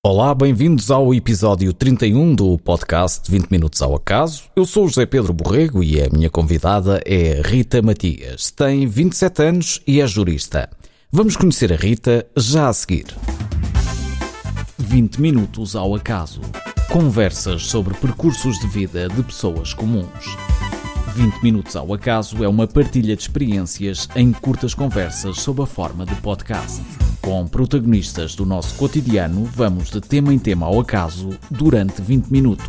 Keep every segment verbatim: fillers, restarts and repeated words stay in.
Olá, bem-vindos ao episódio trinta e um do podcast vinte minutos ao acaso. Eu sou o José Pedro Borrego e a minha convidada é Rita Matias. Tem vinte e sete anos e é jurista. Vamos conhecer a Rita já a seguir. vinte minutos ao acaso. Conversas sobre percursos de vida de pessoas comuns. vinte minutos ao acaso é uma partilha de experiências em curtas conversas sob a forma de podcast. Com protagonistas do nosso cotidiano, vamos de tema em tema ao acaso durante vinte minutos.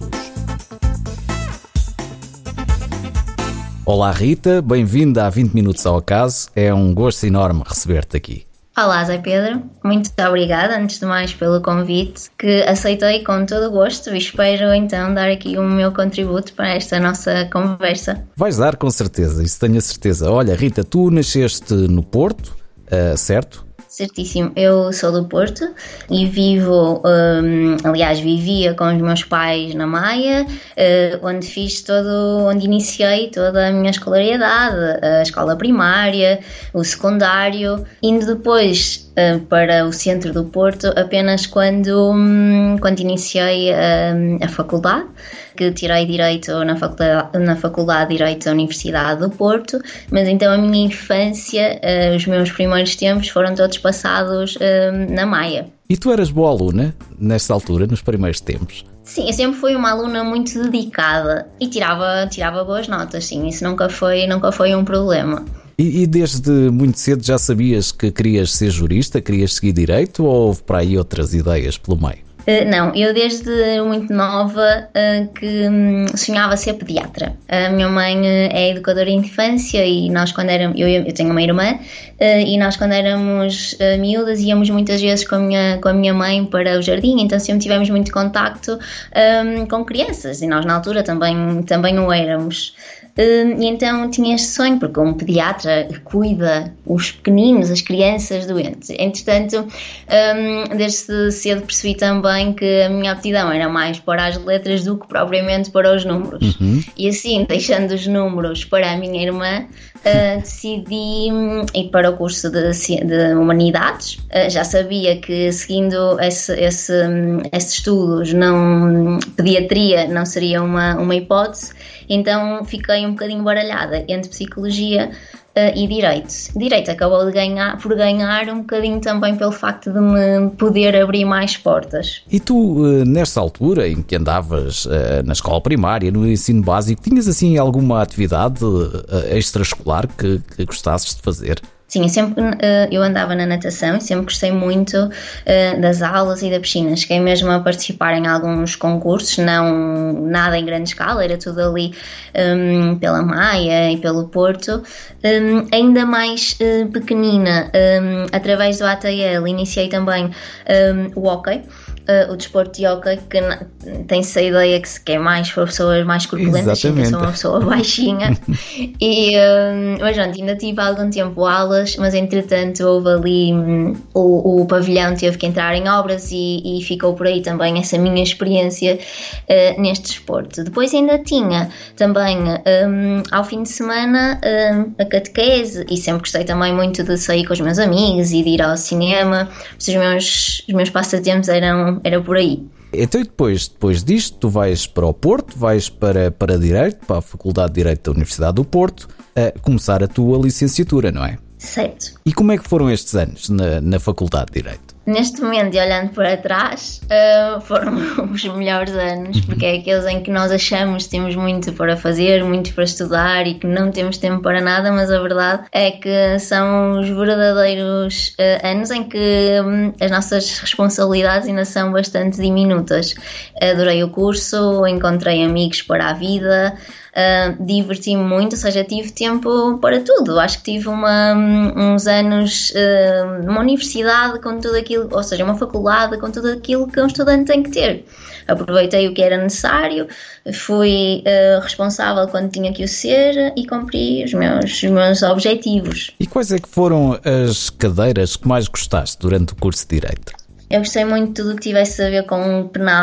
Olá Rita, bem-vinda a vinte minutos ao acaso. É um gosto enorme receber-te aqui. Olá Zé Pedro, muito obrigada antes de mais pelo convite, que aceitei com todo o gosto e espero então dar aqui o meu contributo para esta nossa conversa. Vais dar com certeza, isso tenho a certeza. Olha Rita, tu nasceste no Porto, uh, certo? Certíssimo, eu sou do Porto e vivo, um, aliás vivia com os meus pais na Maia, uh, onde fiz todo, onde iniciei toda a minha escolaridade, a escola primária, o secundário, indo depois uh, para o centro do Porto apenas quando, um, quando iniciei um, a faculdade, que tirei Direito na faculdade, na faculdade de Direito da Universidade do Porto, mas então a minha infância, uh, os meus primeiros tempos foram todos passados uh, na Maia. E tu eras boa aluna nesta altura, nos primeiros tempos? Sim, eu sempre fui uma aluna muito dedicada e tirava, tirava boas notas, sim, isso nunca foi, nunca foi um problema. E, e desde muito cedo já sabias que querias ser jurista, querias seguir Direito ou houve para aí outras ideias pelo meio? Uh, não, eu desde muito nova uh, que um, sonhava ser pediatra. A minha mãe uh, é educadora de infância e nós quando éramos, eu, eu tenho uma irmã, uh, e nós quando éramos uh, miúdas íamos muitas vezes com a, minha, com a minha mãe para o jardim, então sempre tivemos muito contacto um, com crianças e nós na altura também, também o éramos. Uh, e então tinha este sonho, porque um pediatra cuida os pequeninos, as crianças doentes. Entretanto, um, desde cedo percebi também que a minha aptidão era mais para as letras do que propriamente para os números. Uhum. E assim, deixando os números para a minha irmã, uh, decidi ir para o curso de, de Humanidades. Uh, já sabia que seguindo esse, esse, esses estudos, não, pediatria não seria uma, uma hipótese. Então fiquei um bocadinho baralhada entre Psicologia uh, e Direito. Direito acabou de ganhar, por ganhar um bocadinho também pelo facto de me poder abrir mais portas. E tu, uh, nesta altura em que andavas uh, na escola primária, no ensino básico, tinhas assim alguma atividade uh, extraescolar que, que gostasses de fazer? Sim, eu sempre uh, eu andava na natação e sempre gostei muito uh, das aulas e da piscina. Cheguei mesmo a participar em alguns concursos, não nada em grande escala, era tudo ali um, pela Maia e pelo Porto. Um, ainda mais uh, pequenina, um, através do A T L, iniciei também um, o hóquei. Uh, o desporto de hóquei, que tem-se a ideia que, que é mais para pessoas mais corpulentas, eu sou uma pessoa baixinha. e, um, mas pronto, ainda tive algum tempo aulas, mas entretanto houve ali um, o, o pavilhão teve que entrar em obras e, e ficou por aí também essa minha experiência uh, neste desporto. Depois ainda tinha também um, ao fim de semana um, a catequese e sempre gostei também muito de sair com os meus amigos e de ir ao cinema. Os meus, os meus passatempos eram era por aí. Então e depois, depois disto tu vais para o Porto, vais para, para Direito, para a Faculdade de Direito da Universidade do Porto, a começar a tua licenciatura, não é? Certo. E como é que foram estes anos na, na Faculdade de Direito? Neste momento, e olhando para trás, uh, foram os melhores anos, porque é aqueles em que nós achamos que temos muito para fazer, muito para estudar e que não temos tempo para nada, mas a verdade é que são os verdadeiros uh, anos em que um, as nossas responsabilidades ainda são bastante diminutas. Adorei o curso, encontrei amigos para a vida, Uh, diverti-me muito, ou seja, tive tempo para tudo. Acho que tive uma, uns anos uh, numa universidade com tudo aquilo, ou seja, uma faculdade com tudo aquilo que um estudante tem que ter. Aproveitei o que era necessário, fui uh, responsável quando tinha que o ser e cumpri os meus, os meus objetivos. E quais é que foram as cadeiras que mais gostaste durante o curso de Direito? Eu gostei muito de tudo o que tivesse a ver com o penal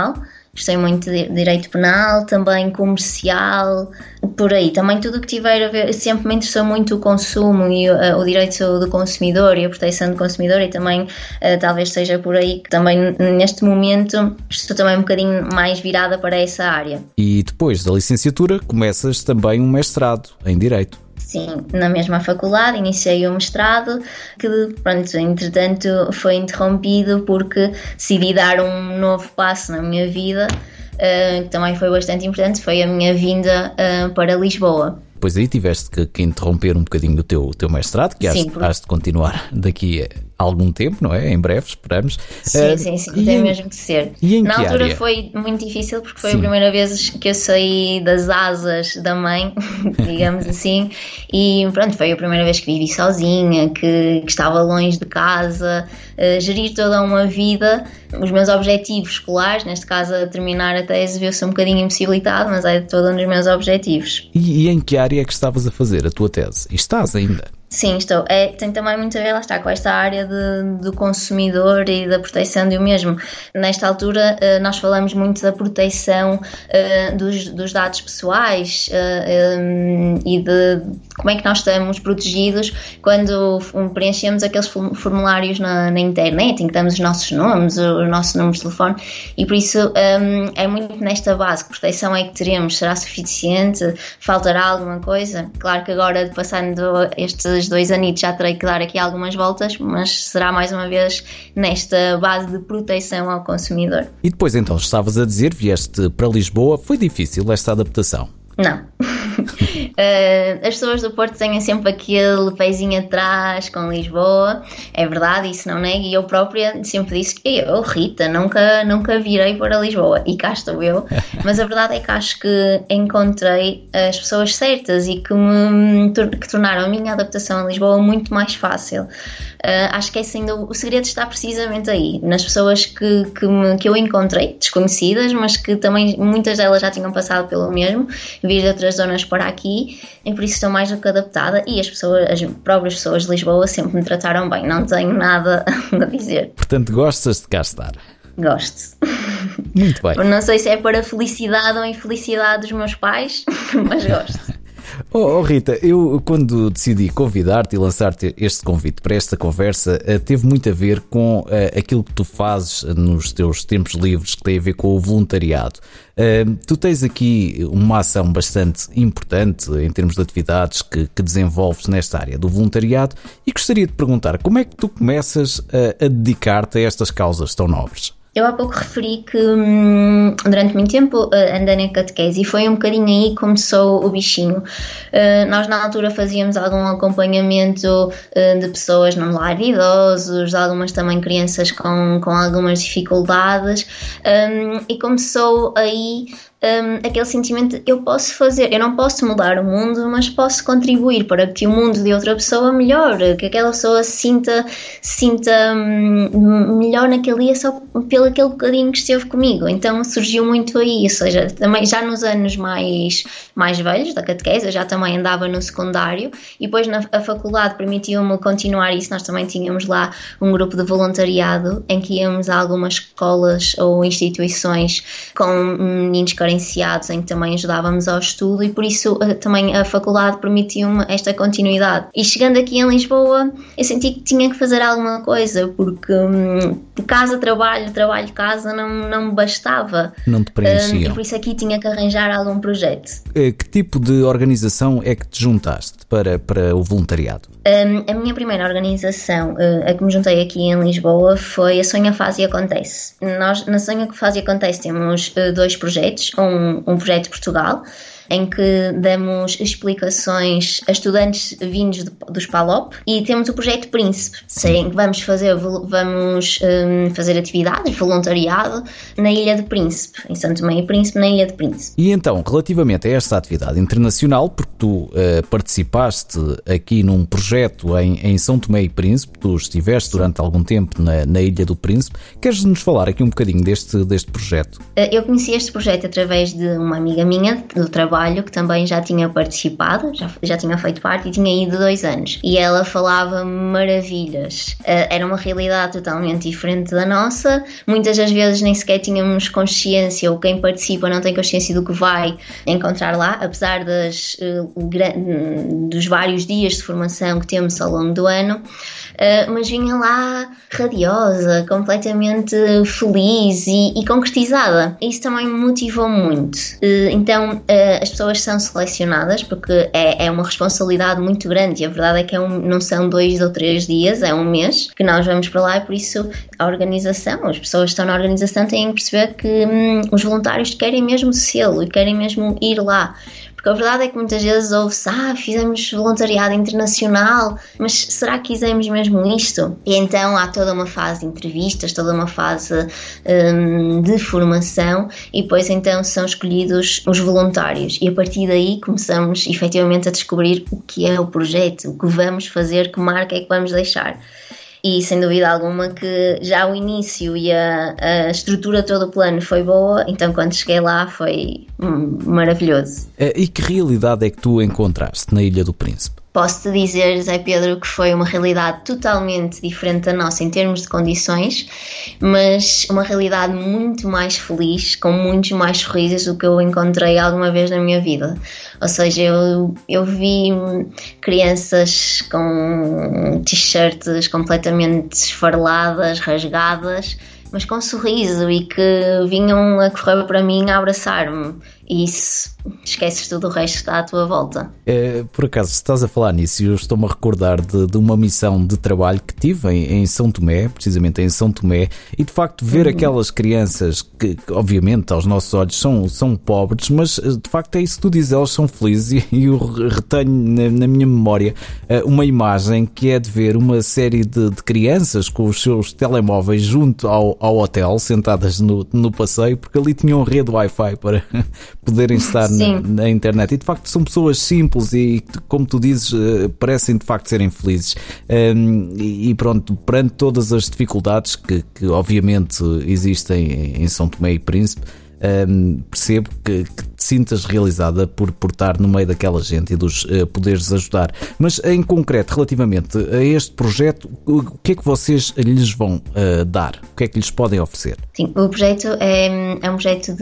gostei muito de direito penal, também comercial, por aí. Também tudo o que tiver a ver, sempre me interessou muito o consumo e uh, o direito do consumidor e a proteção do consumidor, e também uh, talvez seja por aí que também neste momento estou também um bocadinho mais virada para essa área. E depois da licenciatura começas também um mestrado em Direito. Sim, na mesma faculdade iniciei o mestrado, que pronto, entretanto foi interrompido porque decidi dar um novo passo na minha vida, uh, que também foi bastante importante, foi a minha vinda uh, para Lisboa. Pois aí tiveste que, que interromper um bocadinho o teu, teu mestrado, que sim, has, por... has de continuar daqui a algum tempo, não é? Em breve, esperamos. Sim, uh, sim, sim, tem em... mesmo que ser. E em Na que altura área? Foi muito difícil porque foi sim. a primeira vez que eu saí das asas da mãe, digamos assim, e pronto, foi a primeira vez que vivi sozinha, que, que estava longe de casa, uh, gerir toda uma vida, os meus objetivos escolares, neste caso a terminar a tese, viu-se um bocadinho impossibilitado, mas é todo um dos meus objetivos. E, e em que área é que estavas a fazer a tua tese? E estás ainda? Sim, estou. É, tem também muito a ver, lá está, com esta área de, do consumidor e da proteção do mesmo. Nesta altura, uh, nós falamos muito da proteção uh, dos, dos dados pessoais uh, um, e de como é que nós estamos protegidos quando preenchemos aqueles formulários na, na internet, em que damos os nossos nomes, os nossos números de telefone, e por isso um, é muito nesta base. Que proteção é que teremos? Será suficiente? Faltará alguma coisa? Claro que agora, passando estes dois anitos, já terei que dar aqui algumas voltas, mas será mais uma vez nesta base de proteção ao consumidor. E depois então, estavas a dizer, vieste para Lisboa, foi difícil esta adaptação? Não. Uh, as pessoas do Porto têm sempre aquele pezinho atrás com Lisboa, é verdade, isso não nego, e eu própria sempre disse que eu, Rita, nunca, nunca virei para Lisboa, e cá estou eu, mas a verdade é que acho que encontrei as pessoas certas e que, me, que tornaram a minha adaptação a Lisboa muito mais fácil. Uh, acho que é sendo, o segredo está precisamente aí, nas pessoas que, que, me, que eu encontrei, desconhecidas, mas que também muitas delas já tinham passado pelo mesmo, vir de outras zonas para aqui, e por isso estou mais do que adaptada, e as pessoas, as próprias pessoas de Lisboa sempre me trataram bem, não tenho nada a dizer. Portanto, gostas de cá estar? Gosto. Muito bem. Não sei se é para a felicidade ou infelicidade dos meus pais, mas gosto. Oh, oh Rita, eu quando decidi convidar-te e lançar-te este convite para esta conversa, teve muito a ver com uh, aquilo que tu fazes nos teus tempos livres, que tem a ver com o voluntariado. Uh, tu tens aqui uma ação bastante importante em termos de atividades que, que desenvolves nesta área do voluntariado, e gostaria de perguntar, como é que tu começas a, a dedicar-te a estas causas tão nobres? Eu há pouco referi que hum, durante muito tempo uh, andei na catequese, e foi um bocadinho aí que começou o bichinho. Uh, nós na altura fazíamos algum acompanhamento uh, de pessoas num lar de idosos, algumas também crianças com, com algumas dificuldades, um, e começou aí Um, aquele sentimento de eu posso fazer, eu não posso mudar o mundo, mas posso contribuir para que o mundo de outra pessoa melhore, que aquela pessoa se sinta, sinta um, melhor naquele dia só pelo aquele bocadinho que esteve comigo. Então surgiu muito aí, ou seja, também já nos anos mais, mais velhos da catequese, eu já também andava no secundário, e depois na a faculdade permitiu-me continuar isso. Nós também tínhamos lá um grupo de voluntariado em que íamos a algumas escolas ou instituições com meninos carenciados, em que também ajudávamos ao estudo, e por isso também a faculdade permitiu-me esta continuidade. E chegando aqui em Lisboa, eu senti que tinha que fazer alguma coisa, porque hum, casa, trabalho, trabalho, casa não, não me bastava. Não te preenchiam. Um, e por isso aqui tinha que arranjar algum projeto. Que tipo de organização é que te juntaste para, para o voluntariado? Um, a minha primeira organização, uh, a que me juntei aqui em Lisboa, foi a Sonha Faz e Acontece. Nós, na Sonha Faz e Acontece, temos uh, dois projetos. Um, um projeto Portugal, em que damos explicações a estudantes vindos de, dos PALOP, e temos o projeto Príncipe, em que vamos fazer, vamos, um, fazer atividades, voluntariado na Ilha de Príncipe, em Santo Tomé e Príncipe, na Ilha de Príncipe. E então, relativamente a esta atividade internacional, porque tu uh, participaste aqui num projeto em, em São Tomé e Príncipe, tu estiveste durante algum tempo na, na Ilha do Príncipe, queres-nos falar aqui um bocadinho deste, deste projeto? Eu conheci este projeto através de uma amiga minha do trabalho, trabalho que também já tinha participado, já, já tinha feito parte e tinha ido dois anos. E ela falava maravilhas. Era uma realidade totalmente diferente da nossa. Muitas das vezes nem sequer tínhamos consciência, ou quem participa não tem consciência do que vai encontrar lá, apesar das, dos vários dias de formação que temos ao longo do ano. Mas vinha lá radiosa, completamente feliz e, e concretizada. Isso também me motivou muito. Então as pessoas são selecionadas porque é, é uma responsabilidade muito grande, e a verdade é que é um, não são dois ou três dias, é um mês que nós vamos para lá, e por isso a organização, as pessoas que estão na organização têm que perceber que hum, os voluntários querem mesmo sê-lo e querem mesmo ir lá. Porque a verdade é que muitas vezes ouve-se, ah, fizemos voluntariado internacional, mas será que fizemos mesmo isto? E então há toda uma fase de entrevistas, toda uma fase um, de formação, e depois então são escolhidos os voluntários. E a partir daí começamos efetivamente a descobrir o que é o projeto, o que vamos fazer, que marca é que vamos deixar. E sem dúvida alguma que já o início e a, a estrutura todo o plano foi boa, então quando cheguei lá foi hum, maravilhoso. E que realidade é que tu encontraste na Ilha do Príncipe? Posso-te dizer, Zé Pedro, que foi uma realidade totalmente diferente da nossa em termos de condições, mas uma realidade muito mais feliz, com muitos mais sorrisos do que eu encontrei alguma vez na minha vida. Ou seja, eu, eu vi crianças com t-shirts completamente esfareladas, rasgadas, mas com sorriso, e que vinham a correr para mim a abraçar-me. E isso, esqueces tudo o resto que está à tua volta. É, por acaso, se estás a falar nisso, eu estou-me a recordar de, de uma missão de trabalho que tive em, em São Tomé, precisamente em São Tomé, e de facto ver uhum. aquelas crianças que, que obviamente aos nossos olhos são, são pobres, mas de facto é isso que tu dizes, elas são felizes, e eu retenho na, na minha memória uma imagem que é de ver uma série de, de crianças com os seus telemóveis junto ao, ao hotel, sentadas no, no passeio, porque ali tinham rede Wi-Fi para poderem estar na, na internet, e de facto são pessoas simples e, como tu dizes, parecem de facto serem felizes, um, e pronto, perante todas as dificuldades que, que obviamente existem em São Tomé e Príncipe, um, percebo que, que te sintas realizada por, por estar no meio daquela gente e dos uh, poderes ajudar. Mas em concreto, relativamente a este projeto, o que é que vocês lhes vão uh, dar? O que é que lhes podem oferecer? Sim, o projeto é, é um projeto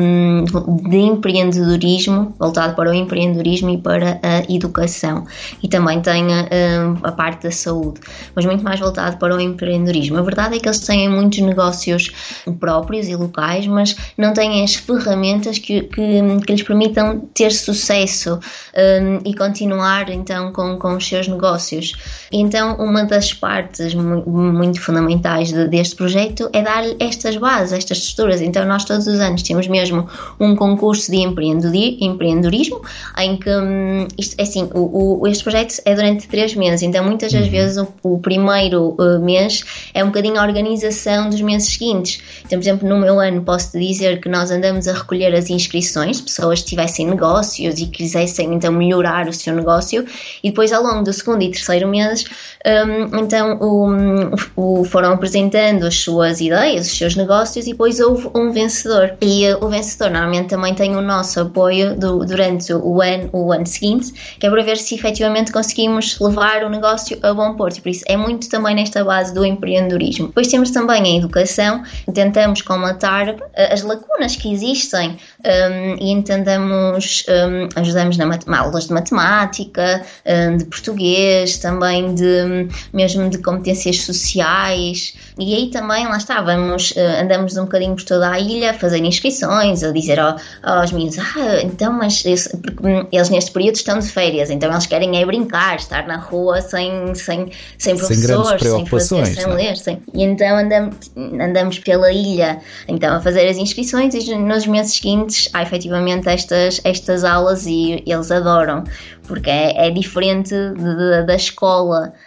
de, de empreendedorismo, voltado para o empreendedorismo e para a educação, e também tem a, a parte da saúde, mas muito mais voltado para o empreendedorismo. A verdade é que eles têm muitos negócios próprios e locais, mas não têm as ferramentas que, que, que lhes permitam ter sucesso um, e continuar então com, com os seus negócios. E então uma das partes muito, muito fundamentais de, deste projeto é dar estas bases, estas estruturas. Então nós todos os anos temos mesmo um concurso de empreendedorismo, em que um, isto, assim, o, o, este projeto é durante três meses, então muitas das vezes o, o primeiro uh, mês é um bocadinho a organização dos meses seguintes. Então, por exemplo, no meu ano posso-te dizer que nós andamos a recolher as inscrições, pessoas que tivessem negócios e quisessem então melhorar o seu negócio, e depois ao longo do segundo e terceiro mês um, então o, o, foram apresentando as suas ideias, os seus negócios, e depois houve um vencedor, e uh, o vencedor normalmente também tem o nosso apoio do, durante o ano, o ano seguinte, que é para ver se efetivamente conseguimos levar o negócio a bom porto, e por isso é muito também nesta base do empreendedorismo. Depois temos também a educação, tentamos comatar uh, as lacunas que existem um, e entendamos, um, ajudamos na matem- aulas de matemática, um, de português, também de, mesmo de competências sociais, e aí também, lá está, vamos, uh, andamos um bocadinho por toda a ilha a fazer inscrições, a dizer ao, aos meninos, ah, então, mas eles, eles neste período estão de férias, então eles querem é brincar, estar na rua sem, sem, sem professores, sem, sem fazer, sem ler, sem... e então andamos, andamos pela ilha então a fazer as inscrições, e nos meses seguintes há efetivamente estas, estas aulas, e eles adoram, porque é, é diferente de, de, da escola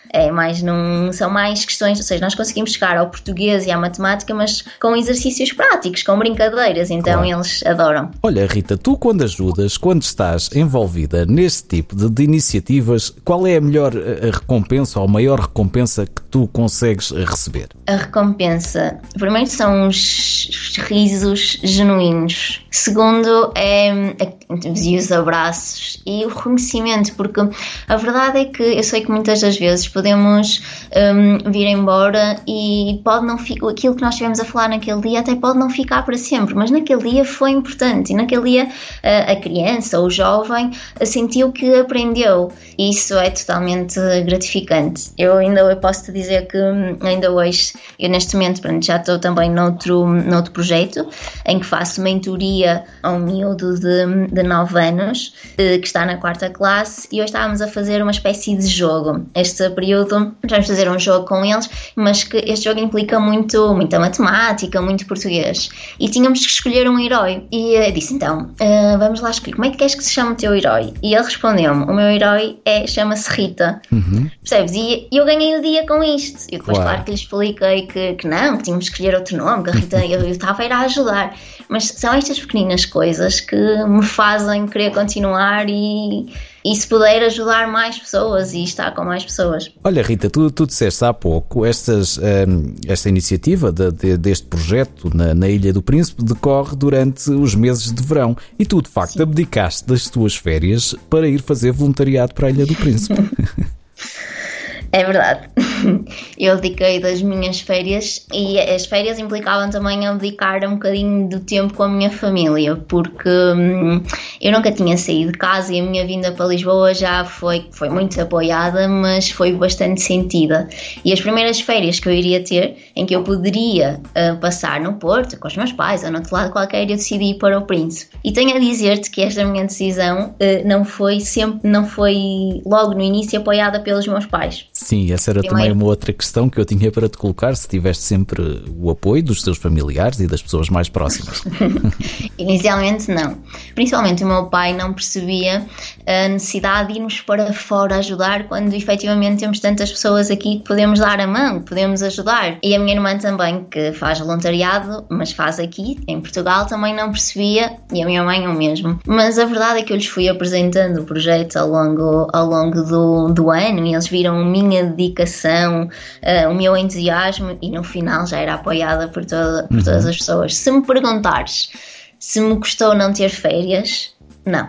É mais num, são mais questões, ou seja, nós conseguimos chegar ao português e à matemática, mas com exercícios práticos, com brincadeiras, então claro. Eles adoram. Olha, Rita, tu quando ajudas, quando estás envolvida neste tipo de, de iniciativas, qual é a melhor a recompensa ou a maior recompensa que tu consegues receber? A recompensa, primeiro são os risos genuínos, segundo é e os abraços e o reconhecimento, porque a verdade é que eu sei que muitas das vezes podemos um, vir embora e pode não ficar, aquilo que nós estivemos a falar naquele dia até pode não ficar para sempre, mas naquele dia foi importante e naquele dia a, a criança ou o jovem sentiu que aprendeu e isso é totalmente gratificante. Eu ainda eu posso te dizer que ainda hoje, eu neste momento pronto, já estou também noutro, noutro projeto em que faço mentoria a um miúdo de, de nove anos que está na quarta classe e hoje estávamos a fazer uma espécie de jogo. Este período vamos fazer um jogo com eles, mas que este jogo implica muito, muita matemática, muito português e tínhamos que escolher um herói e eu disse então, uh, vamos lá escolher, como é que queres que se chame o teu herói? E ele respondeu-me, o meu herói é, chama-se Rita. Uhum. Percebes? E eu ganhei o dia com isto. E depois claro, claro que lhe expliquei que, que não, que tínhamos que escolher outro nome, que a Rita, eu, eu estava a ir a ajudar. Mas são estas pequeninas coisas que me fazem querer continuar e, e se puder ajudar mais pessoas e estar com mais pessoas. Olha Rita, tu, tu disseste há pouco, estas, um, esta iniciativa de, de, deste projeto na, na Ilha do Príncipe decorre durante os meses de verão e tu de facto Sim. abdicaste das tuas férias para ir fazer voluntariado para a Ilha do Príncipe. É verdade. Eu dediquei das minhas férias e as férias implicavam também abdicar um bocadinho do tempo com a minha família, porque hum, eu nunca tinha saído de casa e a minha vinda para Lisboa já foi, foi muito apoiada, mas foi bastante sentida. E as primeiras férias que eu iria ter, em que eu poderia uh, passar no Porto, com os meus pais ou no outro lado qualquer, eu decidi ir para o Príncipe. E tenho a dizer-te que esta minha decisão uh, não foi sempre, não foi logo no início apoiada pelos meus pais. Sim, essa era Primeiro. também uma outra questão que eu tinha para te colocar, se tiveste sempre o apoio dos teus familiares e das pessoas mais próximas. Inicialmente não. Principalmente o meu pai não percebia a necessidade de irmos para fora ajudar quando efetivamente temos tantas pessoas aqui que podemos dar a mão, que podemos ajudar. E a minha irmã também, que faz voluntariado, mas faz aqui, em Portugal, também não percebia, e a minha mãe o mesmo. Mas a verdade é que eu lhes fui apresentando o projeto ao longo, ao longo do, do ano e eles viram a minha dedicação, uh, o meu entusiasmo e no final já era apoiada por, toda, por todas as pessoas. Se me perguntares se me custou não ter férias, não.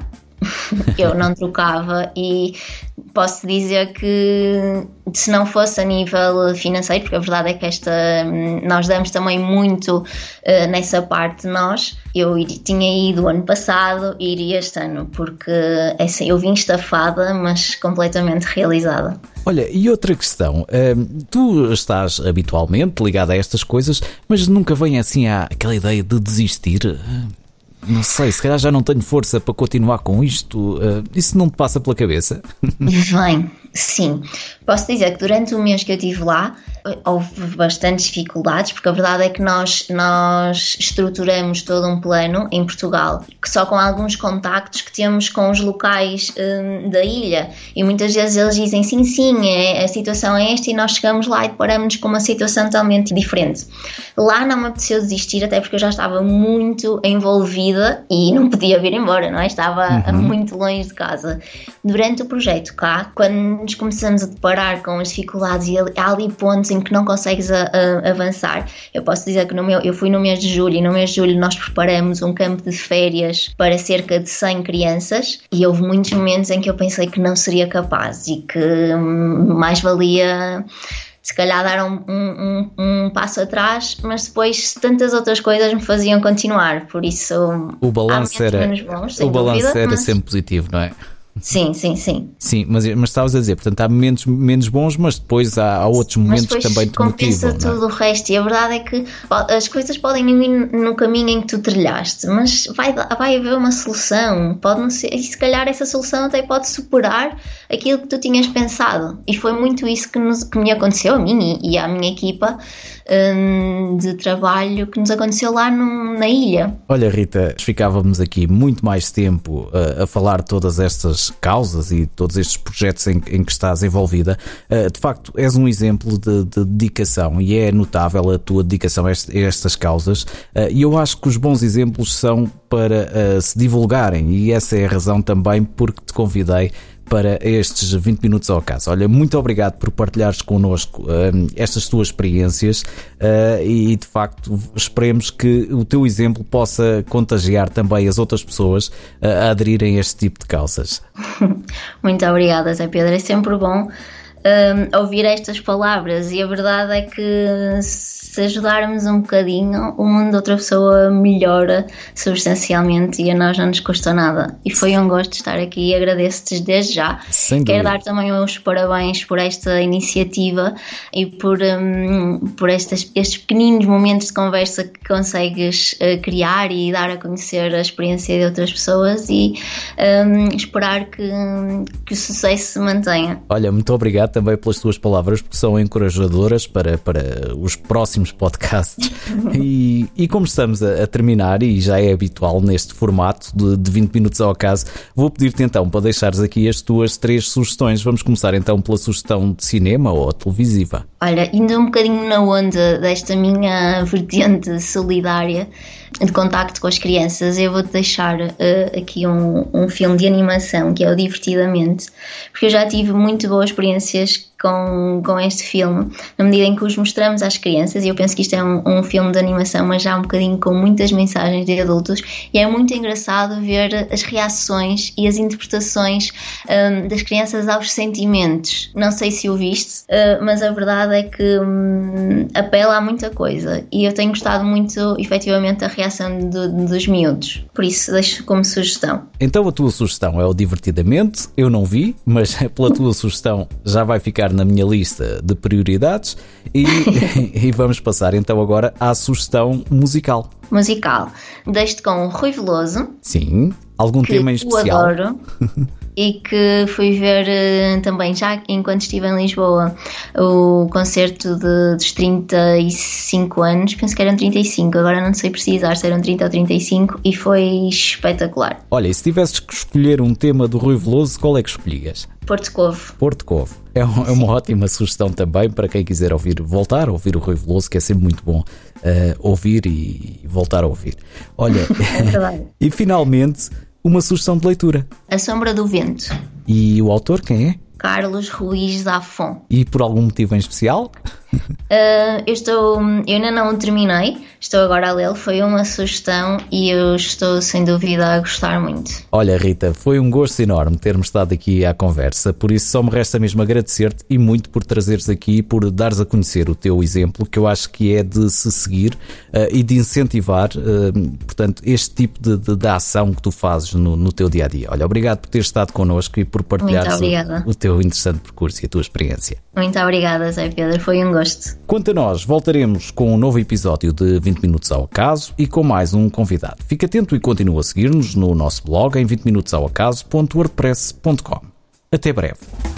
Eu não trocava e posso dizer que se não fosse a nível financeiro, porque a verdade é que esta, nós damos também muito uh, nessa parte nós, eu ir, tinha ido ano passado e iria este ano, porque é assim, eu vim estafada, mas completamente realizada. Olha, e outra questão, uh, tu estás habitualmente ligada a estas coisas, mas nunca vem assim à, aquela ideia de desistir? Uh... Não sei, se calhar já não tenho força para continuar com isto. Uh, isso não te passa pela cabeça? Bem, sim. Posso dizer que durante o mês que eu estive lá houve bastantes dificuldades, porque a verdade é que nós, nós estruturamos todo um plano em Portugal, que só com alguns contactos que temos com os locais hum, da ilha, e muitas vezes eles dizem sim, sim, é, a situação é esta, e nós chegamos lá e deparamos com uma situação totalmente diferente. Lá não me apeteceu desistir, até porque eu já estava muito envolvida e não podia vir embora, não é? Estava uhum. muito longe de casa. Durante o projeto cá, quando nos começamos a deparar com as dificuldades e há ali pontos em que não consegues a, a, avançar, eu posso dizer que no meu, eu fui no mês de julho e no mês de julho nós preparamos um campo de férias para cerca de cem crianças e houve muitos momentos em que eu pensei que não seria capaz e que hum, mais valia se calhar dar um, um, um, um passo atrás, mas depois tantas outras coisas me faziam continuar, por isso o balanço era, bons, o balanço dúvida, era mas... sempre positivo, não é? Sim, sim, sim. Sim, mas, mas estavas a dizer, portanto há momentos menos bons, mas depois há, há outros momentos que também te motivam. Mas depois compensa tudo o resto, e a verdade é que as coisas podem ir no caminho em que tu trilhaste, mas vai, vai haver uma solução, pode não ser, e se calhar essa solução até pode superar aquilo que tu tinhas pensado, e foi muito isso que, nos, que me aconteceu a mim e, e à minha equipa hum, de trabalho, que nos aconteceu lá no, na ilha. Olha Rita, ficávamos aqui muito mais tempo a, a falar todas estas estas causas e todos estes projetos em, em que estás envolvida. De facto, és um exemplo de, de dedicação e é notável a tua dedicação a estas causas, e eu acho que os bons exemplos são para uh, se divulgarem, e essa é a razão também porque te convidei para estes vinte minutos ao acaso. Olha, muito obrigado por partilhares connosco uh, estas tuas experiências uh, e de facto esperemos que o teu exemplo possa contagiar também as outras pessoas uh, a aderirem a este tipo de causas. Muito obrigada, Zé Pedro, é sempre bom uh, ouvir estas palavras, e a verdade é que se ajudarmos um bocadinho, o mundo de outra pessoa melhora substancialmente e a nós não nos custa nada. E foi um gosto estar aqui e agradeço-te desde já. Sem Quero dúvida. dar também os parabéns por esta iniciativa e por, um, por estas, estes pequeninos momentos de conversa que consegues uh, criar e dar a conhecer a experiência de outras pessoas, e um, esperar que, que o sucesso se mantenha. Olha, muito obrigado também pelas tuas palavras, porque são encorajadoras para, para os próximos podcasts. e, e como estamos a, a terminar, e já é habitual neste formato de, de vinte minutos ao acaso, vou pedir-te então para deixares aqui as tuas três sugestões. Vamos começar então pela sugestão de cinema ou televisiva. Olha, indo um bocadinho na onda desta minha vertente solidária de contacto com as crianças, eu vou-te deixar uh, aqui um, um filme de animação que é o Divertidamente, porque eu já tive muito boas experiências com, com este filme, na medida em que os mostramos às crianças, e eu penso que isto é um, um filme de animação, mas já um bocadinho com muitas mensagens de adultos, e é muito engraçado ver as reações e as interpretações um, das crianças aos sentimentos. Não sei se o viste, uh, mas a verdade é que um, apela a muita coisa, e eu tenho gostado muito, efetivamente, da reação do, dos miúdos, por isso deixo como sugestão. Então a tua sugestão é o Divertidamente. Eu não vi, mas pela tua sugestão já vai ficar na minha lista de prioridades, e, e vamos passar então agora à sugestão musical. Musical. Deixo-te com o Rui Veloso. Sim, algum que tema em especial? Eu adoro. E que fui ver uh, também, já enquanto estive em Lisboa, o concerto de, dos trinta e cinco anos, penso que eram trinta e cinco, agora não sei precisar se eram trinta ou trinta e cinco, e foi espetacular. Olha, e se tivesses que escolher um tema do Rui Veloso, qual é que escolhias? Porto Covo. Porto Covo. É, um, é uma ótima sugestão também para quem quiser ouvir, voltar a ouvir o Rui Veloso, que é sempre muito bom uh, ouvir e voltar a ouvir. Olha, é verdade. E finalmente, uma sugestão de leitura. A Sombra do Vento. E o autor quem é? Carlos Ruiz Zafón. E por algum motivo em especial? Uh, eu, estou, eu ainda não o terminei, estou agora a lê-lo, foi uma sugestão e eu estou sem dúvida a gostar muito. Olha, Rita, foi um gosto enorme termos estado aqui à conversa, por isso só me resta mesmo agradecer-te e muito por trazeres aqui e por dares a conhecer o teu exemplo, que eu acho que é de se seguir uh, e de incentivar, uh, portanto, este tipo de, de, de ação que tu fazes no, no teu dia-a-dia. Olha, obrigado por teres estado connosco e por partilhares o, o teu interessante percurso e a tua experiência. Muito obrigada, Zé Pedro, foi um gosto. Quanto a nós, voltaremos com um novo episódio de vinte minutos ao acaso e com mais um convidado. Fica atento e continua a seguir-nos no nosso blog em vinte minutos ao acaso ponto wordpress ponto com. Até breve.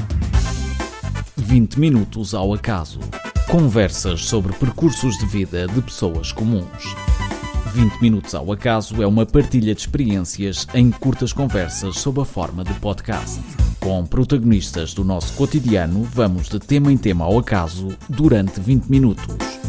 vinte minutos ao acaso. Conversas sobre percursos de vida de pessoas comuns. vinte minutos ao acaso é uma partilha de experiências em curtas conversas sob a forma de podcast. Com protagonistas do nosso cotidiano, vamos de tema em tema ao acaso durante vinte minutos.